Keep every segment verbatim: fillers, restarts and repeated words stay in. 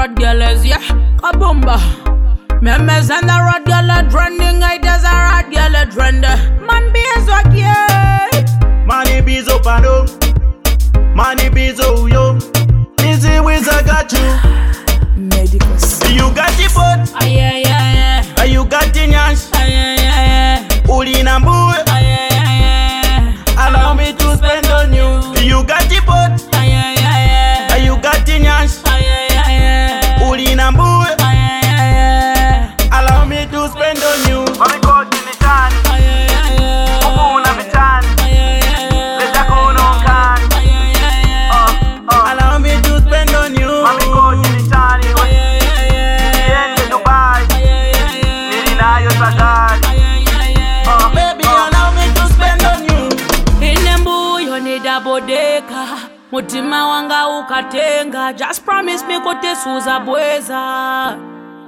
Rod girl is yeah, kabumba. Memes and the rod girl are trending. I does a rod girl are trending. Man be as what yeah. Money bizo pano, money bizo yo. Easy ways I got you. Medicals. You got the foot, Ah yeah yeah yeah. you got the nyash. Ah yeah yeah yeah. Uli na mbuwe, Ah yeah yeah yeah. allow me to spend on you. You got the foot, Ah yeah yeah yeah. you got the nyash. Ah yeah yeah yeah. Uli na mbuwe, Ah yeah yeah yeah. allow me to spend on you. Mami koti ni tani, Ah yeah yeah yeah. Mungu una vitani, Ah yeah yeah yeah. leta kuno kani. Ah yeah yeah yeah. Uh, uh. Allow me to spend on you. Mami koti ni tani, Ah we yeah yeah yeah. niende Dubai, Ah yeah yeah yeah. nili nayo sagari. Ah yeah yeah yeah. Uh, Baby, uh. allow me to spend on you. Inembuyo nidabodeka, mutima wanga ukatenga. Just promise me kote suza bweza.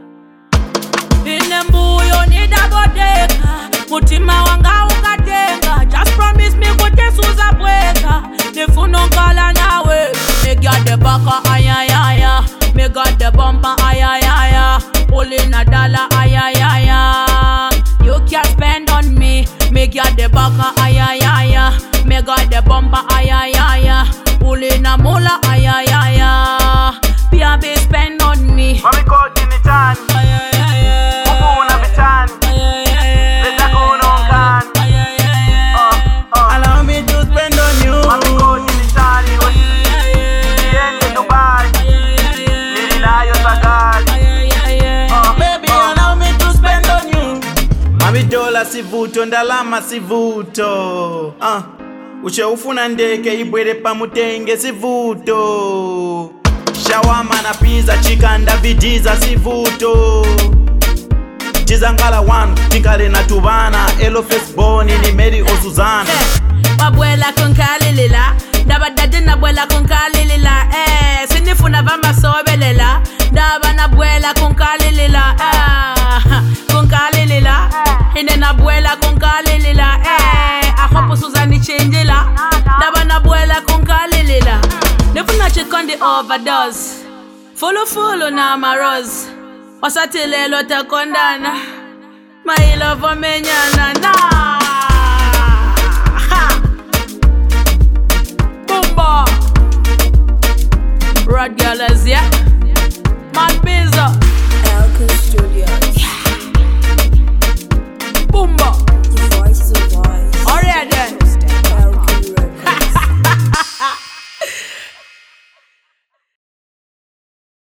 Inembuyo nidabodeka, mutima wanga ukatenga. Just promise me kote suza bweza. Nifuno nkala nawe, me got the baka ayayaya, me got the bumper ayayaya, only na dollar ayayaya. You can spend on me, me got the baka ayayaya, me got the bumper ayayaya, only na mula ayayaya. Baby spend on me. Mami koti ni tani, Ayayaya. Mungu una vitani, Ayayaya. leta kuno kani. Ayayaya. Uh, uh. Allow me to spend on you. Mami koti ni tani, we niende Dubai, nili nayo sagari. Uh, Baby, allow me to spend on you. Mami dola sivuto, ndalama sivuto. Uh. Uche ufuna ndeke ibwere pamutenge sivuto. Shawama na pizza, chikanda vidiza sivuto. Chizangala one, tikale na tubana. Elo Faceboni ni Mary Osuzana. Wabwela kunkalilila, ndabadade nabwela kunkalilila. Eh, sinifuna vamba sobelela, ndaba nabwela kunkalilila. Eh, kunkalilila, ine nabwela kunkalilila. Eh, ahopo Suzani changela, ndaba nabwela kunkalilila. Nifuna chikondi overdose, follow follow na maroz. Wasatilelo takondana, my love menyana na. Boomba, Rod girl is yeah, man Bizo, Alka Studios. Boomba, Your voice is a voice. alright then.